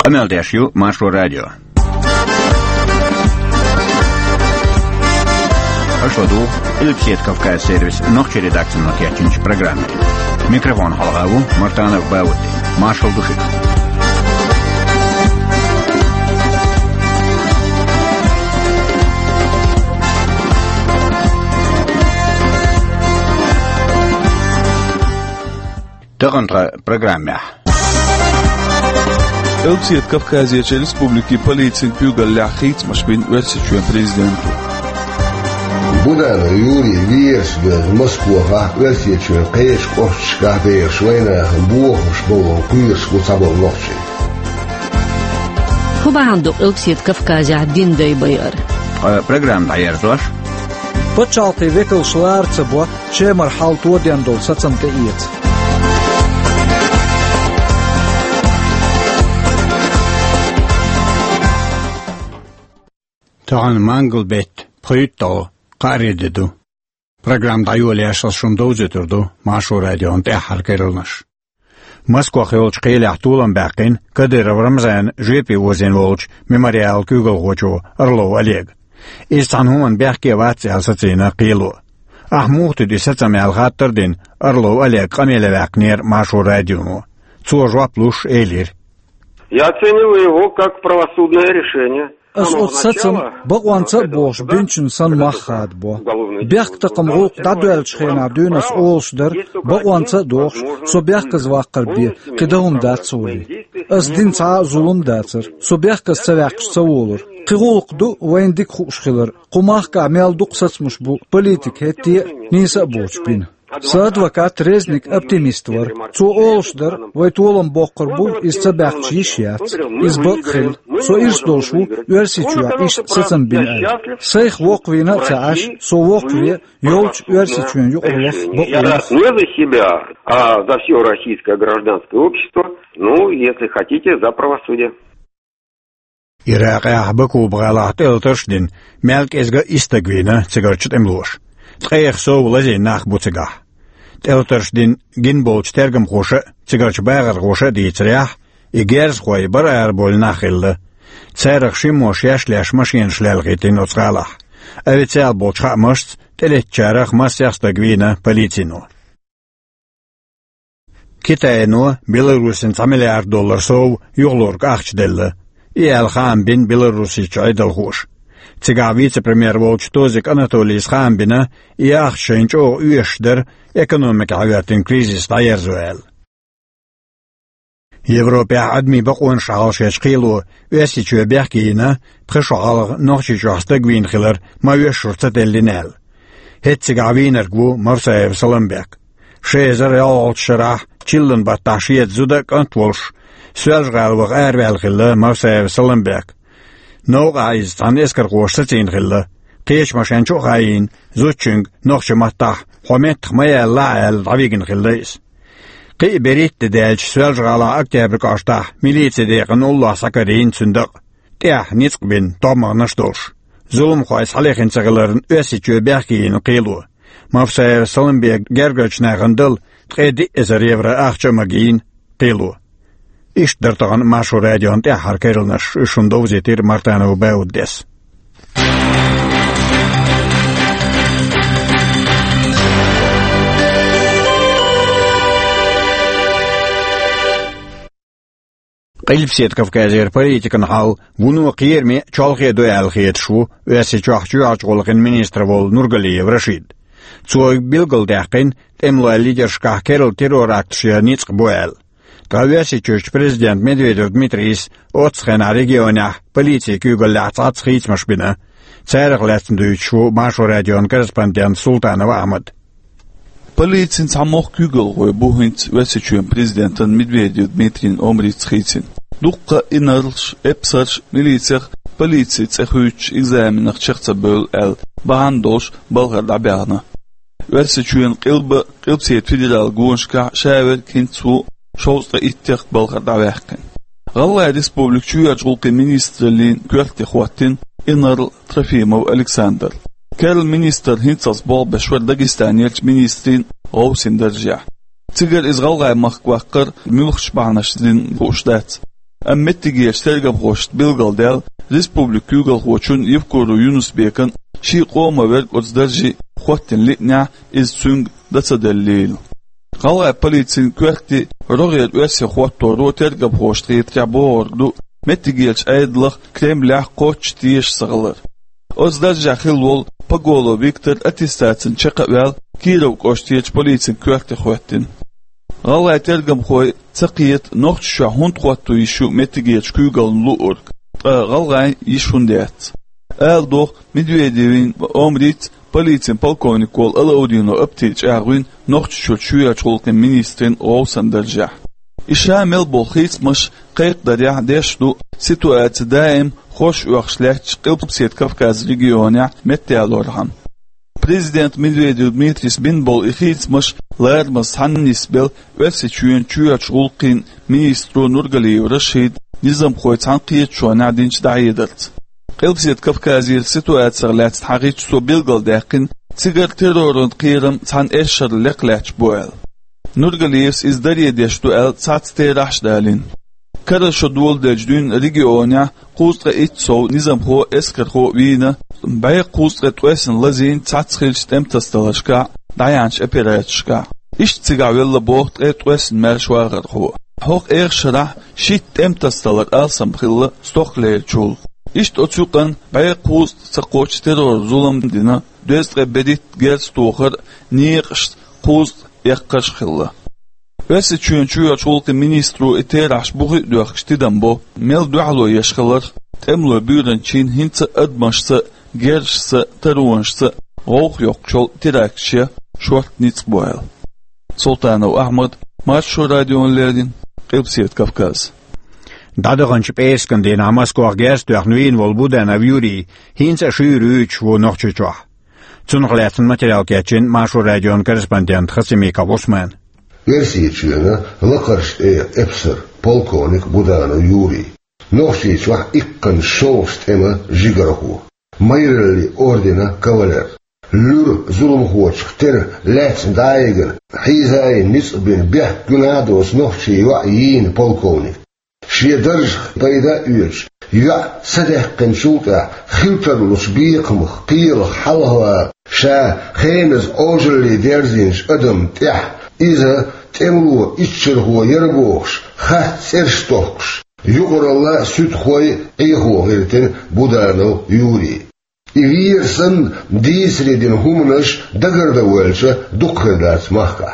Ameldesju Másról Rádió. Ашладу Илпсет Кавказ сервис ночи редакционной ячинч программы. Микрофон Халгаву Мартанов Баути. Машал Душик. Тагантра программе. Илпсет Кавказияче Республики полиция пюгалля хитмашбин версичуен президенту. Будано Юрий Виерсбен Москва версичуен кешкошка бешвена буохшбол куирску сабол ночи. Хубанду Илпсет Кавказия Диндей Байер. Программа Айерзлаш. Почалты векл шларцебо, чемар халтуодиандол сацанка иец. Tahan mangelbet prytto qarididu. Program dayuliashal shundowziturdu Mashur Radio'n harkerılnash. Moskva xolch qeyli ahtulan baqin Kadyrov Ramzan jepi wozin volch memorial kugolgocho Orlov Oleg. Istan human baqi vatsi alsatsina qilu. Ahmuhtu disatami alghattardin Orlov Oleg qamele vaqnir Mashur Radio'nu. Цужваплуш элир. Я оцениваю его как правосудное решение. أصوصتهم بقوانت بوش بنشن سن مخاد بو بيخ تقمغوق دادوال شخينا دونس أولشدر بقوانت دوش سو بيخ كزواقر بي قدهم دات سولي أس دين تا ظلم داتر سو بيخ كزواقش سوولر قيغولق دو وين ديك خوش خلر قماخ كعميال دوقسات مش بو بوليتيك هتي نيسا بوش بين Адвокат Резник оптимиствор. Цо олшдер, вайтолом боккорбул из цабахчи шият, из бокхил, со ирсдолшу, версичуа иш сецан бин ай. Сейх воквина цааш, со вокве, ёлч версичуен юрлах бокулах. Не за себя, а за все российское гражданское общество, ну, если хотите, за правосудие. Ираqa baku bgalaht eltersdin, melk esga istagvina cigarchit emlosh. Tqeykh so lazi nach butsagah. Eltersdin ginbolch tergam khosha, cigarch bagar khosha diitsriah, igers khoy barar bol nakhilda. Tsarag shimosh yashlash mashin shlelgitin otsgalah. Avitsal bolchha most, teletcharag masyastagvina politsino. Kitayno Belarusin $1 milyard sov yuglorg achchdella. Иалхан бин Белорусич айдалхуш. Цига вице-премьер волч Тозик Анатолий Схамбина и ахшенчо уештер экономика авятин кризис таерзуэл. Европе адми бакуан шаалшеш қилу уесичу бяхкиина пхешаал нохчичастагвин хилер мавешурцателлинел. Хетцига винергву Марсаев Саламбек. Шезер ялшрах чиллен батташиет зудак антволш. Связгалвах эрвелгille Marseille Sallenberg. Nog is dan esker goorsetien gille. Kees machencho gain, zuchung nog chmatah, homet maya lael davigen gille is. Qi berit de delch swelgala oktober kasta, militie de Allah sakarin sundag. Ja, niets bin tommer stols. Zulum khois halegen zegelern ösitje bergin qilu. Marseille Sallenberg gergoch nagandel, tredi is evre achche magin qilu. Иш дартаган Mashur Radio'n harkerılnash shundowzitir Martanov Bauddes. Ilpsет Kavkazir politikan hal bunu qiyermi chalghe doyal khiyetshu öse chachchu achqolqin ministr vol Nurgaliyev Rashid. Tsoy bilgildaqin temlo lidershka kerol terror aktshya nitsq boel. Кавяси чуч президент Медведев Дмитрис отсхена регионах полиции кюгалляц ацхитмашбина. Цайрагластен дүйчу Mashur Radio'n корреспондент Султанова Ахмад. Полицин самох кюгалгой бухинц весичуен президентен Медведев Дмитрин омрицхитин. Дукка инарлш эпсарш милицех полиции цехуч экзаменах чехцабөл эл бахандош болгар дабяна. Весичуен қилбсет федерал гуоншка шавер кинцу شوصة اتخ بالغ دعواقن. غالله республик чуячулки министрлин кюрти خواتين إنر ترفيمو ألكسندر. كارل министр هنتص بال بشور داغستان يلش министрين غوسين درجع. تيجر إز غالله مخواقر ملخش بعناش دين بوشدات. أمتجيش ترجم خوشت بالجلدال ريسبوبليك يوغل خوشون يفكروا يونس بيكن شي قوم ورق أصدرجي خوتن لتنع إز سونغ دتصدليل قال بوليتسين كوختي رغير أسي خوتو رو ترجم خوشت يتربور دو متجيش أيدلخ كريملح قوتش تيش صغلر أصدرجي خلول بقولو فيكتور أتستاتن شقبال كيرو كوشتيش بوليتسين كوختي خوتن غالا ترجم خوي تقيت نوخت شهون خوتو يشو متجيش كوغل لورك غالا يشون ديت دوخ مدويدين أمريت بوليتسين полковник ول ألاودينو أبتيج أغوين نوخت شوية شولكن مينيسترين أو سندرجح إشامل بولخيت مش قيق دريع ديشدو سيتوات دائم خوش وخشلاتش قلب سيد كافكاز ريجيونيع متيالورهم Президент Медведев Дмитрис Бинбол ихицмаш лэрмас ханнисбел вэсичуен чуяч улкин министру Нургалиев Рашид низам хойцан қиетшуан адинч даидерт. Қилбсет Кавказир ситуация лэц хагич со билгал дәқин цигар террорын қирым цан эшер леклэч буэл. Нургалиевс издарье дешту эл цацте рашдалин. Карашо дуол дэждуин регионя قوسق إتسو نظام هو إسكر هو وينا باي قوسق تويسن لازين تاتخيلش تمتستلشكا دايانش أبيراتشكا إيش تيجا ويلا بوخت تويسن مرشواغر هو هوق إير شرح شيت تمتستلر ألسم خلا ستوخلي جول إيش تأتوقن باي قوسق تقوش ترور ظلم دينا دوست بديت جالس توخر نيقش قوسق يقش خلا Весе чуя чулки министру итераш бухи дуахштидан бо мел дуало яшхалар темло бюрен чин хинца адмашса гершса таруаншса ох йокчол тиракшия шортниц бойл Султанов Ахмад Маршо радионлердин Кылбсет Кавказ Дадыганч пескан ден Амаскор герстуах нуин волбуден авюри хинца ширюч во нохчучва Цунглятын материал кечин Маршо радион корреспондент Хасимика Восман Версиичуена лакарш эпсер полковник Буданов Юрий. Нохчичвах иккан шоуст эма жигараху. Майрали ордена кавалер. Люр зулумхоч тер лец дайгер. Хизай нисбин бех гунадос нохчива иин полковник. Шедерж пайда уйч. Я садехкан шулта хилтерлус биекмх пил халва ша хейнес ожели дерзинш адам тех. إذا تملو إتشرهو يربوش خات سرشتوكش يقر الله سدخوي إيهو غيرتن بودانو يوري إغيرسن ديسريدين همنش دقر دوالشا دقردات مخكا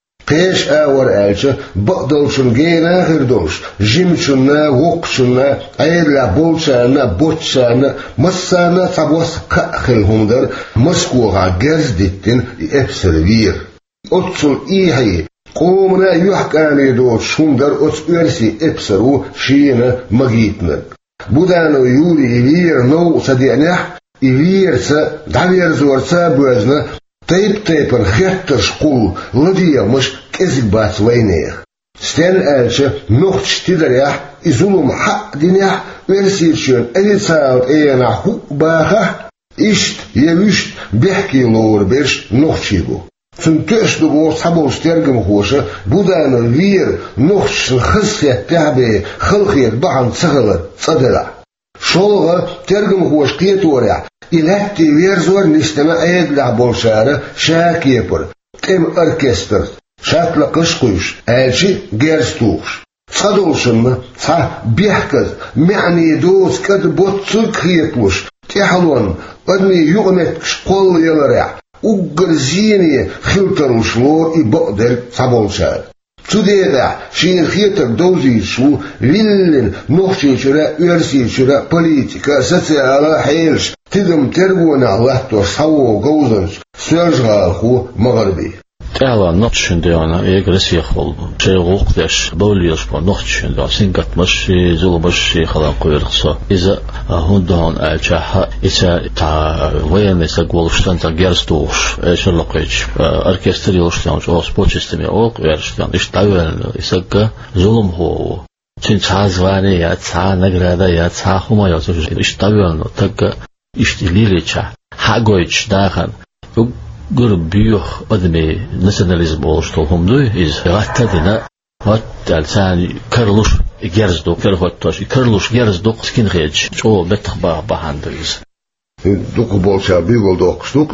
قيش آور آلشا بقدلشن جينا غيردوش جيمشنا وقشنا عيرلا بولشانا بوتشانا مسانا تبوس كأخلهم در مسكوها جرزدتن إبسر وير أتصل إيهي قومنا يحكاني دوت شوندر أتسؤرسي إبسرو شينا مغيتنا بودانو يوري إيوير نو صديقناح إيوير سا دعوير زور سا بوزنا تيبر خيطر شقول لديا مش كذب بات وينيخ ستان آلشا نوخش تدريح إزولم حق دينيح ورسيرشون أليساوت إينا حق باخا إشت يوشت بيحكي لور بيرش نوخشيبو سنتوش دو صابو سترجم خوشة بودان وير نوخش الخصية تعبي خلقية بعن سهلة صدلا شولغة ترجم خوش قيتوريا إلهتي ويرزور نستمع أيدلع بولشارة شاكيبر تم أركستر شاتلا قشقوش آلشي جيرستوش صدوشن صح بيحكز معني دوس كد بوتسوك خيطوش تحلون قدمي يغمت شقول يلرع وقرزيني خلطر وشلور يبقدر صبولشار توديدا شين خيطر دوزي شو ويلن نوخشي شراء ويرسي شراء بوليتيكا سوسيالا حيلش تدم تربونا لحتو صوو غوزنش سيرجغال خو مغربي تعالى نطشن ديانا إيجرسي خلب شيء وقتش بوليش بنطشن دا سنقت مشي زول مشي خلاق ويرخصا إذا هندهن أجاها إذا تا وين يسقول شتان تا جرستوش إيش اللقيش أركستري وشتان جو سبوتشستمي أوق ويرشتان إيش تاوين يسقى ظلم هو تين تازواني يا تا نجرادا يا تا هما يا تجوز إيش تاوين تجا إيش تليليشة حاجويش داخل قرب بيوخ أدمي ناسيوناليزم أولشتو هم دوي إز غاتا دينا غات الثاني كارلوش gerzdok verhottos karluş gerzdok skin rage o betx bahandırız دوك بولشا بيقول دوك شتوك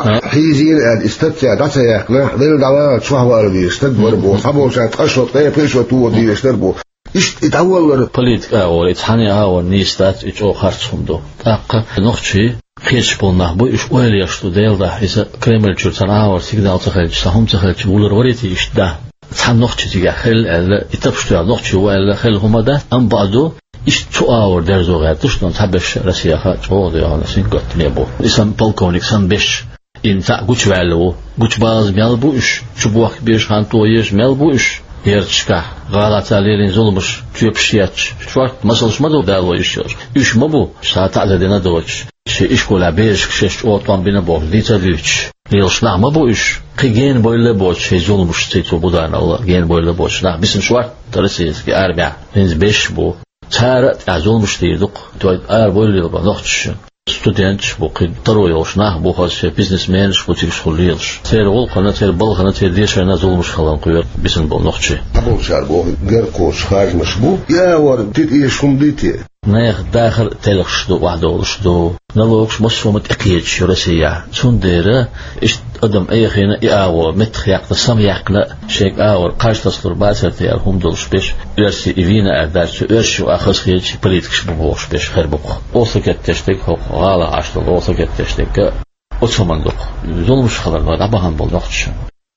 حيزين اد استتيا داتا ياكل دل دوا شوهوار دي استدبر بو حبولشا تقشط قيا بيشو تو دي استربو ايش ادور politika or ithani or nistat ich o hartsumdo tak nochchi hiç bunlar bu iş öyle yaşlı değil da ise Kreml çürsen or signal çakal sahum çakal ular oreti işte tam nochchi diye hel el itapştu nochchi wala hel humada am badu iş çoğur derzo gatıştan tabeş Rusiyaha çoğu yani singot ne bu İslam polkovnik san 5 inta güç velu güç baz mel bu iş çubuk bir hantoyes mel bu iş yerçka galatalerin zulmuş tüpşiyat şart masalışmadı da o iş yok iş mi bu saat adedine doğuş iş kola 5 6 otan bine bol litadüç yılşna mı bu iş gen böyle boş zulmuş çeto bu da Allah gen böyle boş na bizim şart tarısiz ki arba 5 bu çare azolmuş diyorduk. Eğer böyle bir nohçu student bu qidtaru yoşna bu has businessman bu tür şulliyir. Ter ol kana ter bal kana ter diye şeyler azolmuş falan koyuyor bizim bu nohçu. Bu şar bu gerkoş harmış bu. Ya var tit işum diti. Ne dahil telxşdu vahda oluşdu. Nalokş masfumat akiyet Rusya. Sondere iş adam ayxina iawo met yaqta sam yaqla şeyk awr qarşıtaslar baserte hum doluş beş versi evina erdarçı örşü axız hiç politik bu boş beş her bu. Olsa ketteştik hala açtı olsa ketteştik o çamandıq. Zulmuş xalar da bahan bolnoqçu.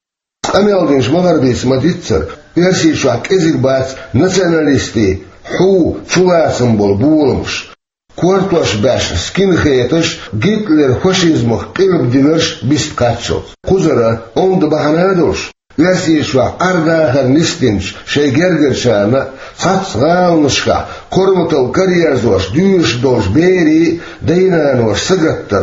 Amyalgınç magarbi smaditser versi şu ak ezilbat nasionalisti hu çulasın bol bulmuş. Kuartlaş baş skinheetish Hitler faşizmih qilib dinirsh bistkatçıl. Kuzara onda bahanadosh. Versi şu argahar nistinç şey gergerşana satsğalnışka kormutal kariyerzoş düş doş beri deynanoş sıgattar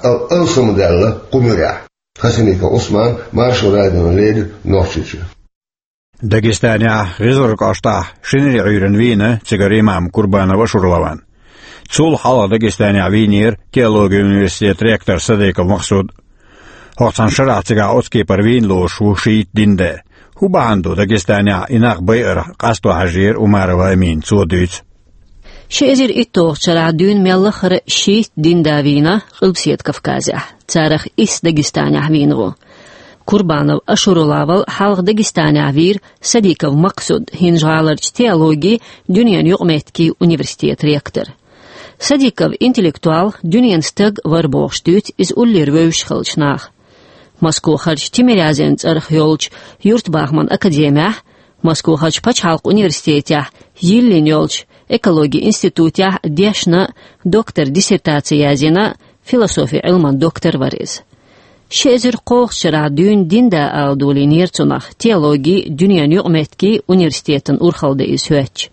alsımdalla kumura. Hasanika Osman Marshall Radyon Led Norçiçi. Dagestania Rizorqashta Shinri Uyren Vina Tsigarimam Kurbanova Shurlavan. Çul hala Dagestania Vinir Geologiya Üniversitet rektor Sadikov Maqsud. Hoxsan şaratiga otki parvin loşu şiit dinde. Hubandu Dagestania inaq bayr qasto hajir Umarova Emin Çodüç. Şezir ittoq çaradün mellaxır şiit dindavina Qılbsiyet Kafkazya. Tsarix is Dagestania Vinru. Kurbanov Ashurulaval halq Dagestania vir Sadikov Maqsud hinjalarç teologi Dünyan Yuqmetki Universitet rektor. Sadikov intellektual Dünyan stag var boğuştüt iz ullir vövş xılçnaq. Moskva xarç Timiryazenc arxeolç Yurt Bahman Akademiyah, Moskva xarç Paç Halq Universitetiyah, Yillin yolç Ekologi Institutiyah deşna doktor dissertatsiyazina filosofiya ilman doktor variz. Şezir qoğçıra dün dinde alduli nirçunaq teologi Dünyan Yuqmetki Universitetin urxalda izhöç.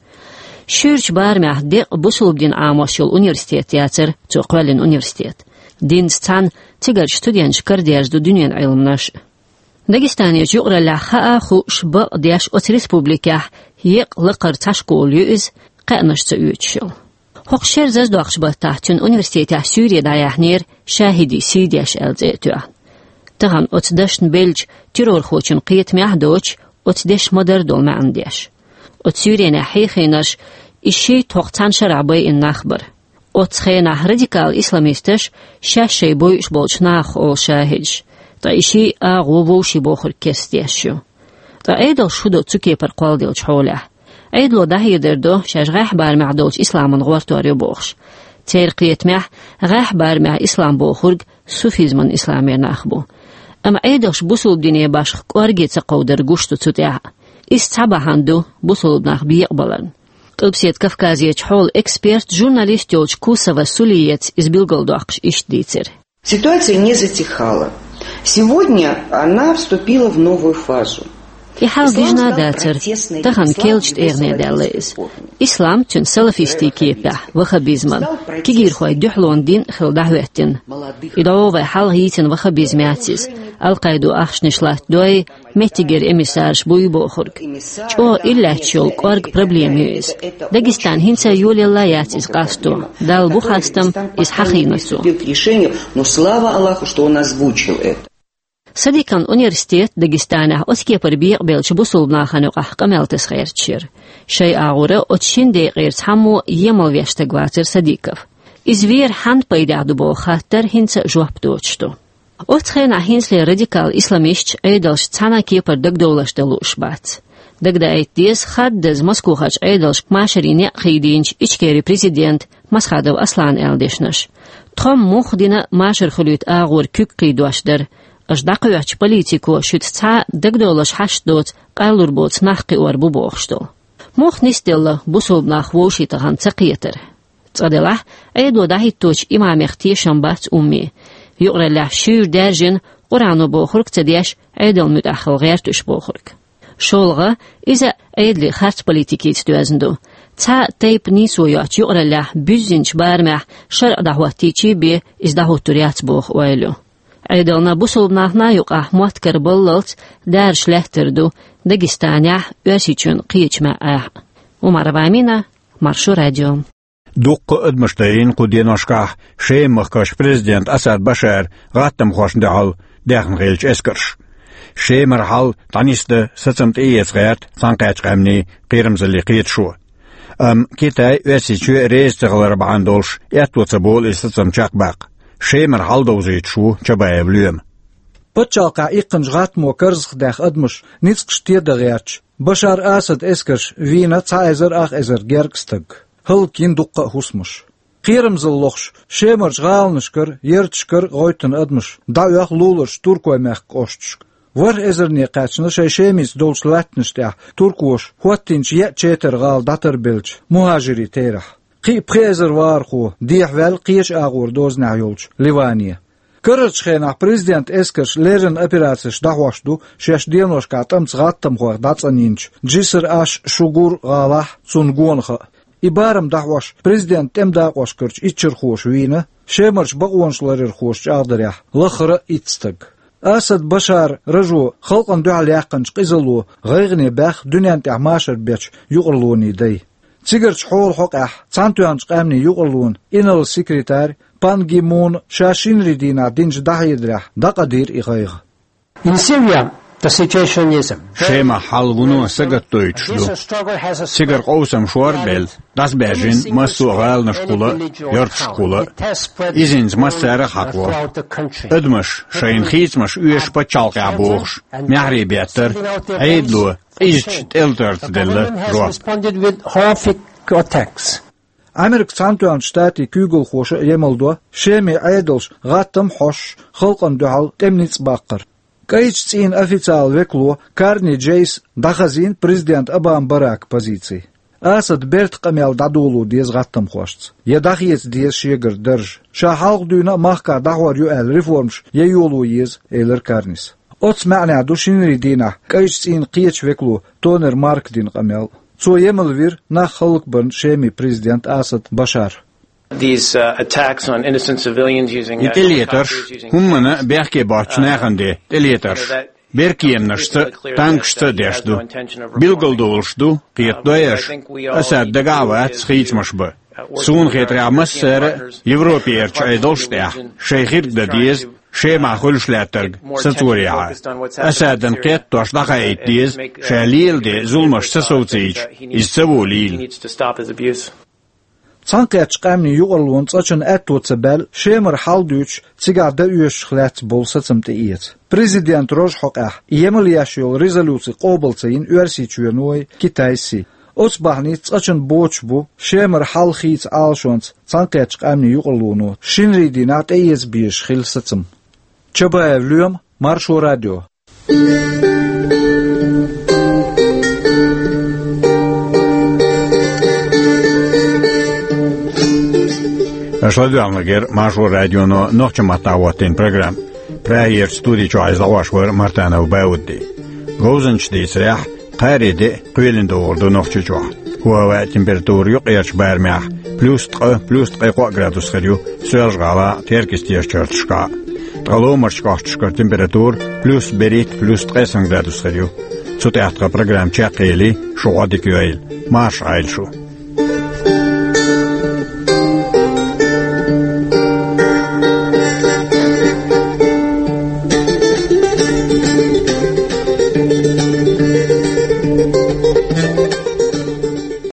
Şürç barmah de busulubdin amoşul universitet yatsır çoqvalin universitet. Din stan tigar studiyanç kardiyarzdu dünyan ilmnaş. Dagestaniya juqralaxa axu şba diyaş ot respublikah yeq liqar taşqol yüz qanaşça üçşil. Hoqşer zazdaqşba tahtun universitetah Suriya yahnir şahidi sidiyaş elzetü. Tahan ot daşn belj terror xoçun qiyetmah doç ot deş modar dolman diyaş. ot Suriya xeyxinaş işi toqtan şarabay in naxbar. ot xeyna radikal islamistish şaşey boyuş bolçnaq ol şahij. Da işi ağuvoşi boxur kestiyaşu. Da eydol şudo tsuke par qaldil çola. Eydlo dahiderdo şajgah barma'dolç İslamın gwartuarı box. Terqiyetmah gah barma İslam boxurg sufizmin İslamir naxbu. Ama eydolş busul diniye başq qorgetsa qawdar gushtu tsutya. İstabahandu busul nax biqbalan. Qılbsiyet Kafkaziyech hol ekspert журналист Yolç Kusova Suliyets из Белгородуакш иштдицер. Ситуация не затихала. Сегодня она вступила в новую фазу. Ihal gijna dacer, tahan kelcht ernedelles. Islam tün salafisti kiepah, wahabizman, kigir khoy duhlon din khildahwetin. Idova hal hitin wahabizmiatis, al-Qaidu axshnishlat doy, metiger emissarsh buybokhurg. Ço illachol qorg problemiyis. Dagestan hinsa yolellayatis qasto, dal bu xastam is hakhinasu. Но слава Аллаху, что он озвучил это. Sadikan Universitet Dagestana Oskepar biq belch busulbna khanuqa qameltes khayrchir. Shay agura otşin deqirs hamu yemal vestegvatir Sadikov. Izvir hand paydadu bo khatar hinsa jwab dochtu. Otkhena hinsle radikal islamist eidalsh tsana kepar dagdolash delushbat. Dagda eitdies khaddez Moskvahach eidalsh kmasharine khidinch ichkeri president Maskhadov Aslan eldeshnash. Tom mukhdina mashar khulut agur kük qidwashdir. Ajdaqyach politiko shutsa dagdolash hashdot qalurbots naqi or buboxshto. Mukhnistel busulbna khwoshita han tsaqieter. Tsadelah eido dahitoch imamexti shambat ummi. Yuqrallah shir derjin Qur'anu bokhurk tsadyash eidal mutakhil ghertush bokhurk. Şolga iza eidli xarç politikit düzündü. Ta tayp nisoyach yuqrallah büzinç barmah şar dahwatichi bi izdahuturiat bokh oylu. Eidalna busulbnahna yuqa muatkar bollalt der schlechterdu Dagestanya ösichun qichma ah. Umar Vamina, Marshu Radio. Dukku ödmüşteyin kudiyenoşkah Şeymıhkaş prezident Asad Bashar gattam hoşndal dähn gelç eskirş. Şeymer hal taniste satsamt eyesgert sanqachqamni qirmzili qiyetshu. Kitay ösichu reistiglar bandolş etwatsa bol istatsam chaqbaq. Şeymer hal dozitshu chabayevlüm. Pachaqa iqinj gatmo karzxdaq admush nitsqshtiyadagach. Bashar Asad eskirş vina tsaizer ach ezer gergstag. Hılkin dukka husmuş. Qirmzillox Şeymer galnışkır yertşkır goytun admush. Da'yaq lulur turkoymaq qoştşk. Var ezerni qaçını şeyşemiz dolslatnıştaq turkoş huattinç ye çeter gal datar belç muhajiri terah. Qi prezer var xu dihvel qish agur dozna yolç Livaniya. Kırçxena prezident eskirş lerin operatsiyaş dahwashdu şeşdenoşka tamtsgattam xor datsaninç jisir aş şugur galah sungonxa. İbarım dahwaş prezident temdaqoş kırç içir xoş vina Şeymerç baqonşlarir xoş çağdırya lıxırı itstag. Asad Bashar raju xalqan du'alaqanç qizalu ghaygne bax dünyan ta'mashar bech yuqurluni day. Tsigerch hol hoqah tsantuyanç qamni yuqurlun inal sekretar Pan Ki-moon shashinri dina dinj dahidra daqadir iqayg. In Syria the situation is Shema halgunu sagattoychlu. Sigar qowsam shuarbel das berjin masu galna shkula yurt shkula izinz masara haqwo. Ödmüş shayn khitsmash üyesh pachalqa boğş. Mehri better eidlu izt eltert delle responded with horrific attacks. Amerik Santuan Stati Kügel xoşa yemeldo Shemi Eidels gattam hoş xalqan dual temnits baqır. Kayçtsin oficial veklo Karni Jace daxazin prezident Abam Barak pozitsiy. Asad bert qamel dadulu diz gattam xoşts. Yedaqiyets diz şegir derj. Şa halq düna mahka dahwar yu'al reformş ye yolu yiz eler Karnis. Ots ma'na dushinri dina kayçtsin qiyeç veklo Toner Mark din qamel. So yemelvir na xalqban Shemi prezident Asad Bashar. These attacks on innocent civilians using Italiators hummana berke bachnaxande Italiators berkiemnashta tankshta deshdu bilgoldolshdu qiytdoyash Asad dagavat schitsmashba sun khetramas sera Evropierch aydolshta shaykhirda diz Shema khulshlatterg saturiya Asadan qiytdosh daqayt diz shalilde zulmash sasovtsich issavolil Sanqach qamni yuqurlun tsachın etwotsabel Shemer halduch tsigarda üyeşxlat bolsa tsimtiyet. Prezident Roj hoqah yemel yashul rezolütsiy qobiltsayin üersichuyenoy Kitaysi. Otsbahni tsachın boch bu Shemer halxits alshons sanqach qamni yuqurlunu shinri dinat eyes bish khilsatsim. Chabayevlum Marshu Radio. Шладвалнагер Машу радионо нохчаматаватын программ. Праер студии чойзлавашвар Мартанов Баудди. Гозанчдисрях qayrede qeylinde oldu noqçuwa. Hava temperatur yok erç barmah. +3 gradus xeriu. Sözgala terkistiyer çartışqa. Talomarçqaçqa temperatur +1 gradus xeriu. Soteatra program çaqeli şoğadik yayl. Marş aylşu.